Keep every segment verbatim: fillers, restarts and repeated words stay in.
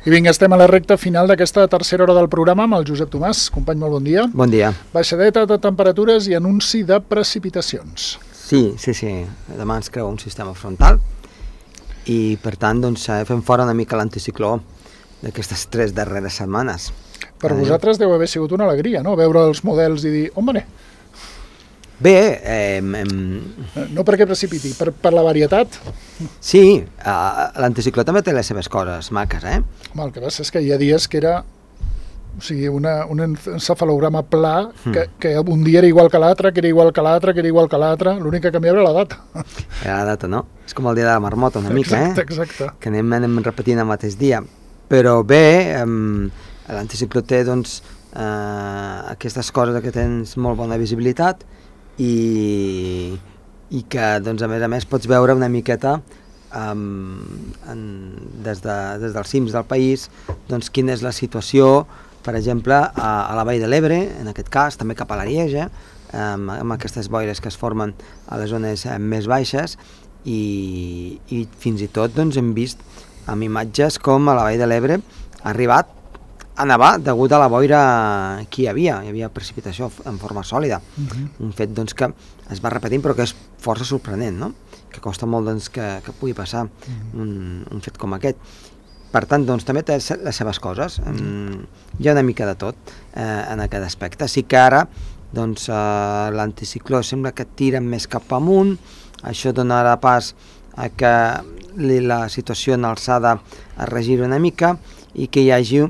I vinga, estem a la recta final d'aquesta tercera hora del programa amb el Josep Tomàs. Company, molt bon dia. Bon dia. Baixadeta de temperatures i anunci de precipitacions. Sí, sí, sí. Demà ens creu un sistema frontal i, per tant, doncs, fem fora una mica l'anticicló d'aquestes tres darreres setmanes. Per a vosaltres deu haver sigut una alegria, no?, veure els models i dir, home, bé... Eh, eh, no perquè precipiti, per, per la varietat. Sí, eh, l'anticicló també té les seves coses maques, eh? Home, el que passa és que hi ha dies que era... O sigui, una, un encefalograma pla que, que un dia era igual que l'altre, que era igual que l'altre, que era igual que l'altre, l'únic que canviava era la data. Era la data, no? És com el dia de la marmota, una mica, exacte, eh? Exacte, que anem, anem repetint el mateix dia. Però bé, eh, l'anticicló té, doncs, eh, aquestes coses que tens molt bona visibilitat i, i que, doncs, a més a més pots veure una miqueta Um, en, des, de, des dels cims del país, doncs quina és la situació, per exemple, a, a la Vall de l'Ebre, en aquest cas, també cap a l'Arieja, um, amb aquestes boires que es formen a les zones eh, més baixes i, i fins i tot doncs, hem vist amb imatges com a la Vall de l'Ebre ha arribat a nevar degut a la boira que hi havia, hi havia precipitació en forma sòlida, uh-huh. un fet doncs, que es va repetint però que és força sorprenent, no? Que costa molt doncs, que, que pugui passar uh-huh. un, un fet com aquest. Per tant, doncs, també té les seves coses, uh-huh. hi ha una mica de tot eh, en aquest aspecte. Sí que ara doncs, eh, l'anticicló sembla que tira més cap amunt, això donarà pas a que la situació en alçada es regiri una mica i que hi hagi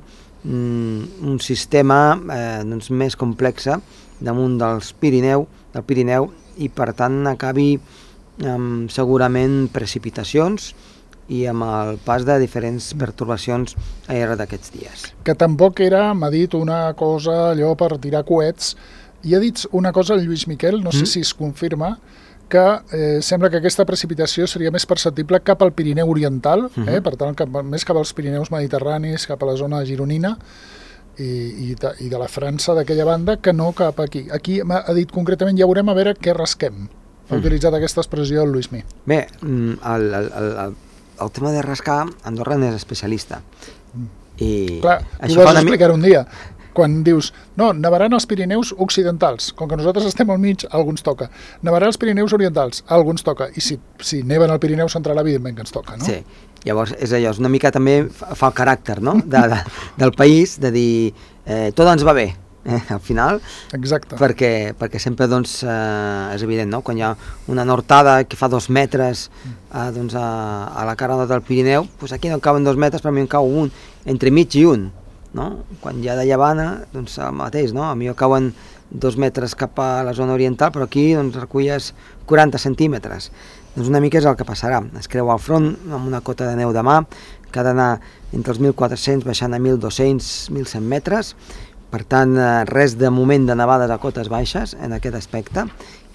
un sistema eh, doncs, més complex damunt dels Pirineu, del Pirineu i per tant acabi amb segurament precipitacions i amb el pas de diferents pertorbacions al llarg d'aquests dies. Que tampoc era, m'ha dit, una cosa allò per tirar coets, i ha dit una cosa el Lluís Miquel, no sé mm. si es confirma, que eh, sembla que aquesta precipitació seria més perceptible cap al Pirineu Oriental, uh-huh. eh, per tant, cap, més cap als Pirineus Mediterranis, cap a la zona gironina i, i, de, i de la França d'aquella banda, que no cap aquí. Aquí ha dit concretament, ja veurem a veure què rasquem. Ha uh-huh. utilitzat aquesta expressió el Lluís Mi. Bé, el, el, el, el tema de rascar, Andorra n'és especialista. Mm. I clar, tu vas explicar mi... un dia. Quan dius, no, nevaran els Pirineus occidentals, com que nosaltres estem al mig, alguns toca. Nevaran els Pirineus orientals, alguns toca. I si, si neven al Pirineu central, evidentment que ens toca, no? Sí, llavors és allò, és una mica també fa el caràcter, no?, de, de, del país, de dir, eh, tot ens va bé, eh, al final. Exacte. Perquè, perquè sempre, doncs, eh, és evident, no?, quan hi ha una nortada que fa dos metres eh, doncs, a, a la cara del Pirineu, doncs aquí no caben dos metres, però a mi en cau un, entre mig i un. No? Quan hi ha de llevana, doncs el mateix, no? A mi cauen dos metres cap a la zona oriental, però aquí doncs, reculles quaranta centímetres. Doncs una mica és el que passarà. Es creu al front amb una cota de neu demà, que ha d'anar entre els mil quatre-cents baixant a mil dos-cents a mil cent metres. Per tant, res de moment de nevades a cotes baixes en aquest aspecte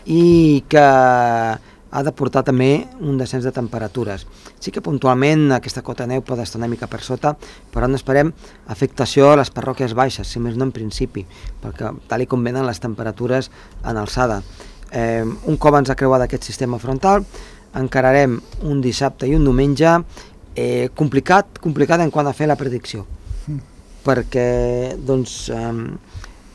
i que ha de portar també un descens de temperatures. Sí que puntualment aquesta cota de neu pot estar una mica per sota, però no esperem afectació a les parròquies baixes, si més no en principi, perquè tal i com venen les temperatures en alçada. Eh, un cop ens ha creuat aquest sistema frontal, encararem un dissabte i un diumenge eh, complicat, complicat en quant a fer la predicció, mm. perquè doncs, eh,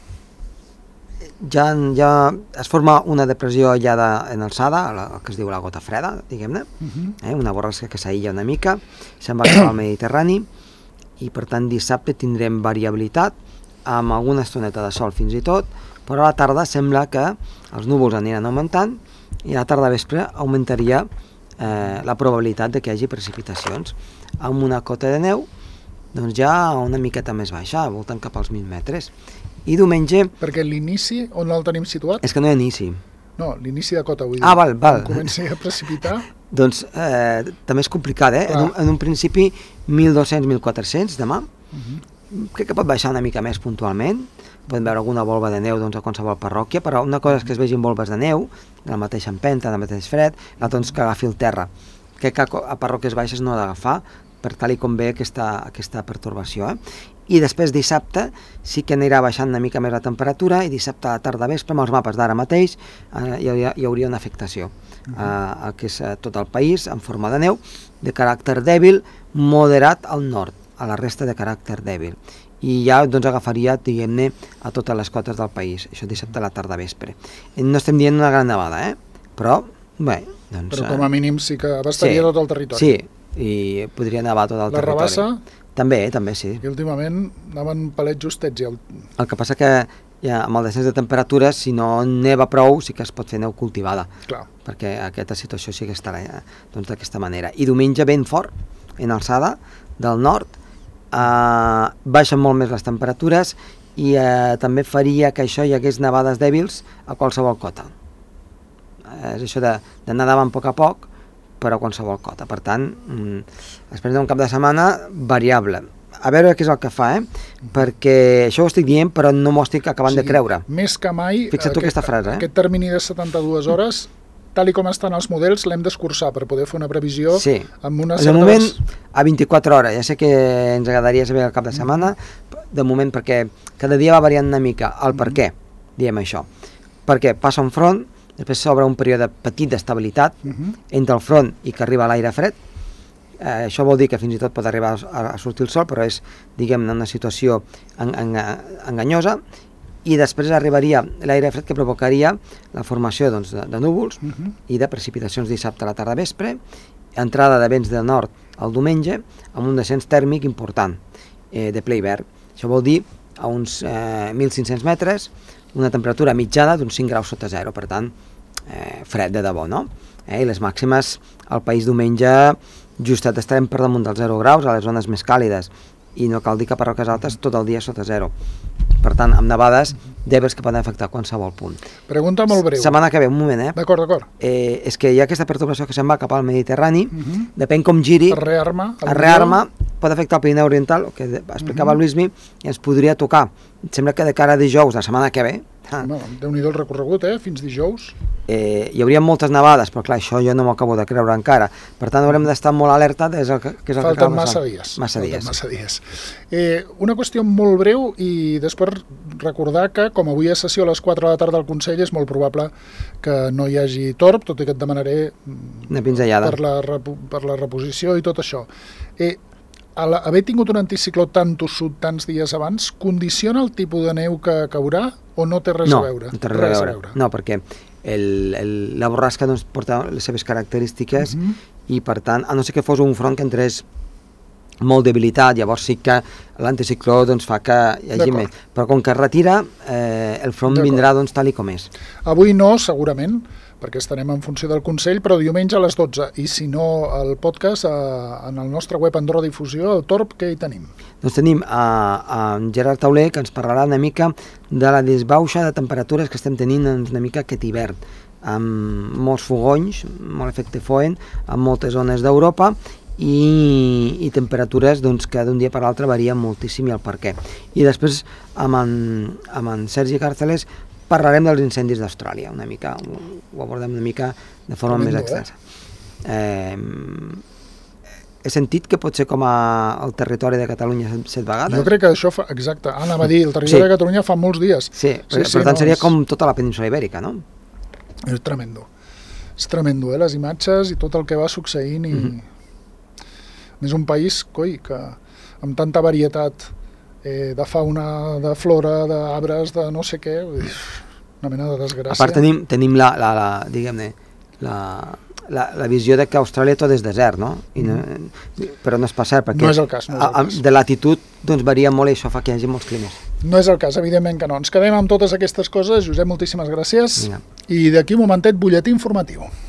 Ja, ja es forma una depressió aïllada en alçada, el que es diu la gota freda, diguem-ne, uh-huh. eh, una borrasca que s'aïlla una mica, se'n va cap al Mediterrani i per tant dissabte tindrem variabilitat amb alguna estoneta de sol fins i tot, però a la tarda sembla que els núvols aniran augmentant i a la tarda vespre augmentaria eh, la probabilitat de que hi hagi precipitacions amb una cota de neu doncs ja una miqueta més baixa, voltant cap als mil metres. I diumenge... Perquè l'inici, on el tenim situat? És que no hi ha inici. No, l'inici de cota, vull dir. Ah, val, val. Quan comenci a precipitar... doncs eh, també és complicat, eh? En un, en un principi mil dos-cents a mil quatre-cents demà. Uh-huh. Crec que pot baixar una mica més puntualment. Podem veure alguna volva de neu doncs, a qualsevol parròquia, però una cosa és que es vegin volves de neu, de la mateixa empenta, del mateix fred, l'altra doncs que agafi el terra. Crec que a parròquies baixes no ha d'agafar, per tal i com ve aquesta, aquesta pertorbació. Eh? I després dissabte sí que anirà baixant una mica més la temperatura i dissabte a la tarda vespre, amb els mapes d'ara mateix, eh, hi, hauria, hi hauria una afectació uh-huh. eh, que és eh, tot el país en forma de neu, de caràcter dèbil, moderat al nord. a la resta de caràcter dèbil. I ja doncs, agafaria, diguem-ne, a totes les cotes del país, això dissabte a la tarda vespre. No estem dient una gran nevada, eh? Però, bé, doncs... Però com a mínim sí que abastaria sí, tot el territori. Sí, i podria nevar tot el la territori. Rabassa? També, també, sí. I últimament anaven palets justets. I el... el que passa que ja, amb el descens de temperatures, si no neva prou, sí que es pot fer neu cultivada. Clar. Perquè aquesta situació sí que estarà doncs, d'aquesta manera. I diumenge ben fort, en alçada, del nord, eh, baixen molt més les temperatures i eh, també faria que això hi hagués nevades dèbils a qualsevol cota. Eh, és això d'anar davant a poc a poc, però a qualsevol cota. Per tant, mm, després d'un cap de setmana variable. A veure què és el que fa, eh? Perquè això ho estic dient, però no m'ho estic acabant o sigui, de creure. Més que mai, fixa't tu aquest, aquesta frase, eh? aquest termini de setanta-dues hores, tal i com estan els models, l'hem d'escurçar per poder fer una previsió sí. amb una certa... De moment, a vint-i-quatre hores. Ja sé que ens agradaria saber el cap de setmana, de moment, perquè cada dia va variant una mica el per què, diem això. Perquè passa un front, després s'obre un període petit d'estabilitat uh-huh. entre el front i que arriba l'aire fred. Eh, això vol dir que fins i tot pot arribar a, a sortir el sol, però és, diguem-ne, una situació en, en, enganyosa, i després arribaria l'aire fred que provocaria la formació doncs, de, de núvols uh-huh. i de precipitacions dissabte a la tarda vespre, entrada de vents del nord el diumenge, amb un descens tèrmic important eh, de ple hivern. Això vol dir a uns eh, mil cinc-cents metres, una temperatura mitjana d'uns cinc graus sota zero, per tant, eh, fred de debò, no? Eh, I les màximes al país diumenge justet estarem per damunt dels zero graus a les zones més càlides, i no cal dir que per roques altes tot el dia sota zero. Per tant, amb nevades dèbils que poden afectar qualsevol punt. Pregunta molt breu. Setmana que ve, un moment, eh? D'acord, d'acord. Eh, és que hi ha aquesta perturbació que se'n va cap al Mediterrani, uh-huh. depèn com giri, a rearma, a rearma, pot afectar el Pirineu Oriental, el que explicava uh-huh. Luismi, i ens podria tocar. Em sembla que de cara a dijous, la setmana que ve, Home, Déu-n'hi-do el recorregut, eh? Fins dijous. Eh, hi hauria moltes nevades, però clar, això jo no m'ho acabo de creure encara. Per tant, haurem d'estar molt alerta des del que, que és el Falten que massa dies. Massa Falten dies. massa dies. Eh, una qüestió molt breu i després recordar que, com avui és sessió a les quatre de la tarda al Consell, és molt probable que no hi hagi torb, tot i que et demanaré una pinzellada per la, repo, per la reposició i tot això. Eh, a haver tingut un anticicló tan tossut tants dies abans, condiciona el tipus de neu que caurà o no té res no, a veure? No, té res, res a veure. veure. No, perquè el, el, la borrasca doncs, porta les seves característiques uh-huh. i, per tant, a no ser que fos un front que entrés molt debilitat, llavors sí que l'anticicló doncs, fa que hi hagi més. Però com que es retira, eh, el front vindrà doncs, tal i com és. Avui no, segurament, perquè estarem en funció del Consell, però diumenge a les dotze, i si no el podcast eh, en el nostre web Andorra Difusió, el Torb, què hi tenim? Doncs tenim a, a Gerard Tauler, que ens parlarà una mica de la desbauxa de temperatures que estem tenint una mica aquest hivern, amb molts fogonys, molt efecte foen, en moltes zones d'Europa, i, i temperatures doncs, que d'un dia per l'altre varien moltíssim i el per què. I després amb en, amb en Sergi Càrceles parlarem dels incendis d'Austràlia, una mica, ho, ho abordem una mica de forma Tremendo, més extensa. Eh? Eh, he sentit que pot ser com a, el territori de Catalunya set vegades. Jo crec que això fa, exacte, anava a dir, el territori sí. de Catalunya fa molts dies. Sí, sí, per, sí per tant no, seria és... com tota la península ibèrica, no? És tremendo, és tremendo, eh? Les imatges i tot el que va succeint i... Mm-hmm. És un país, coi, que amb tanta varietat Eh, de fauna, de flora, d'arbres, de no sé què, una mena de desgràcia. A part tenim, tenim la, la, la diguem-ne, la, la, la visió de que Austràlia tot és desert, no? I no mm. Però no és pas cert, perquè no és el cas, no és el cas. de latitud doncs, varia molt i això fa que hi hagi molts climes. No és el cas, evidentment que no. Ens quedem amb totes aquestes coses. Josep, moltíssimes gràcies. Vinga. I d'aquí un momentet, butlletí informatiu.